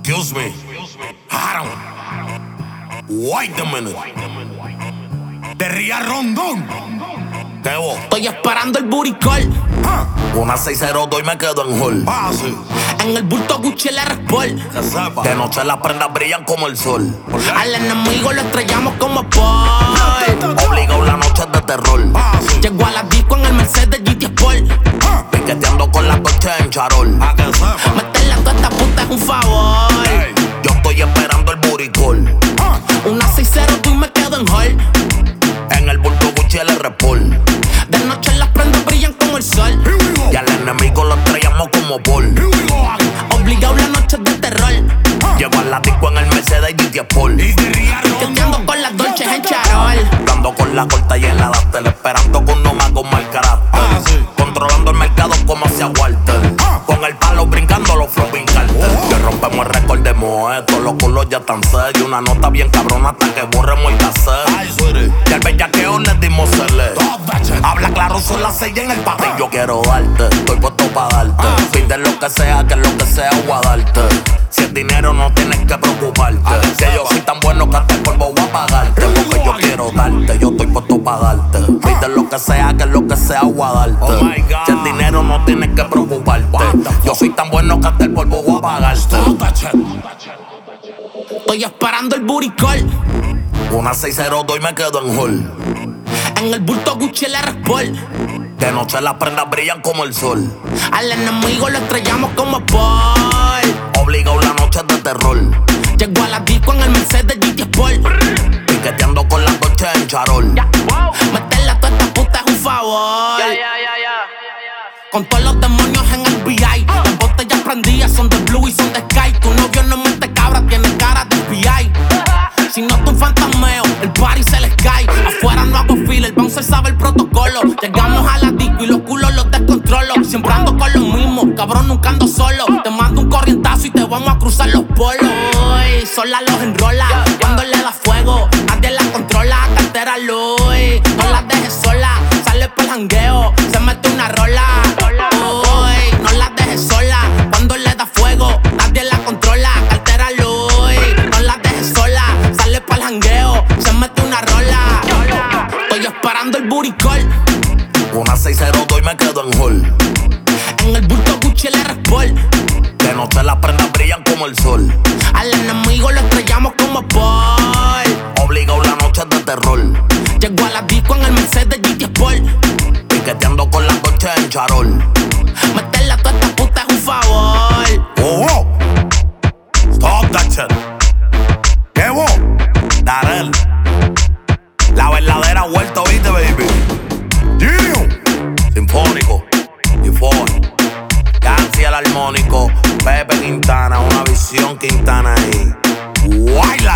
Excuse me. Aaron. Wait a minute. De Ría Rondón. ¿Qué vos? Estoy esperando el booty call. Una 602 y me quedo en hall. Sí. En el bulto Gucci el R-Sport. Que sepa. De noche las prendas brillan como el sol. Al enemigo lo estrellamos como Paul. Obligado la noche de terror. Sí. Llego a la disco en el Mercedes GT Sport. Piqueteando con las coches en charol. Que sepa. Meterle a toda esta puta es un favor. Hey. Yo estoy esperando el booty call. Una 602 y me quedo en hall. En el bulto Gucci el R-Sport. De noche las prendas brillan como el sol. Y al enemigo lo estrellamos como Paul. Obligado la noche de terror. Llego a la disco en el Mercedes GT Sport. Piqueteando con las dolces en charol. Dando con la corta y en la Dactel. Esperando con uno más con mal carácter. Sí. Controlando el mercado como hacia Walter. Con el palo brincando los flopping cartel. Que rompemos el récord de Moeto. Los culos ya están serios. Una nota bien cabrona hasta que borremos el cassette. Y al bellaqueo les dimos cele. Habla claro, son las 6 en el patio. Yo quiero darte, estoy puesto pa' darte. Pide lo que sea, que lo que sea voy a darte. Si es dinero no tienes que preocuparte. Si yo soy tan bueno que hasta el polvo voy a pagarte. Porque yo quiero darte, yo estoy puesto pa' darte. Pide lo que sea, que lo que sea voy a darte. Si es dinero no tienes que preocuparte. Yo soy tan bueno que hasta el polvo voy a pagarte. Estoy esperando el booty call. Una 602 y me quedo en hall. En el bulto Gucci el R-Sport. De noche las prendas brillan como el sol. Al enemigo lo estrellamos como Paul. Obligado la noche de terror. Llego a la disco en el Mercedes GT Sport. Piqueteando con las coches en charol. Meterle a toda esta puta es un favor. Con todos los demonios en el VI. Las botellas prendidas son de blue y son de sky. Tu novio no mente cabra, tiene cara de FBI. Si no te un fantasmeo, el party se les cae. Afuera no hago fila, el bouncer sabe el protocolo. Llegamos a la disco y los culos los descontrolo. Siempre ando con los mismos, cabrón, nunca ando solo. Te mando un corrientazo y te vamos a cruzar los polos. Uy, sola los enrola, cuando le da fuego, nadie la controla. Cartera Louis, no la dejes sola. Sale por el jangueo, se mete una rola. Uy, no la dejes sola, cuando le da fuego, nadie la controla. Cartera Louis, no la dejes sola. Sale pa'l jangueo, se mete una rola. Estoy esperando el booty call. Una 602 y me quedo en hall. En el bulto Gucci el R-Sport. De noche las prendas brillan como el sol. Al enemigo lo estrellamos como Paul. Obligado la noche de terror. Llego a la disco en el Mercedes GT Sport. Piqueteando con las coches en charol. Meterle a toda esta puta es un favor. Oh, stop that shit. ¿Qué vos? Darel. La verdadera vuelta, ¿viste, baby? Genius. Sinfónico. Euphonic. Canci el armónico. Pepe Quintana. Una visión Quintana ahí. Guayla.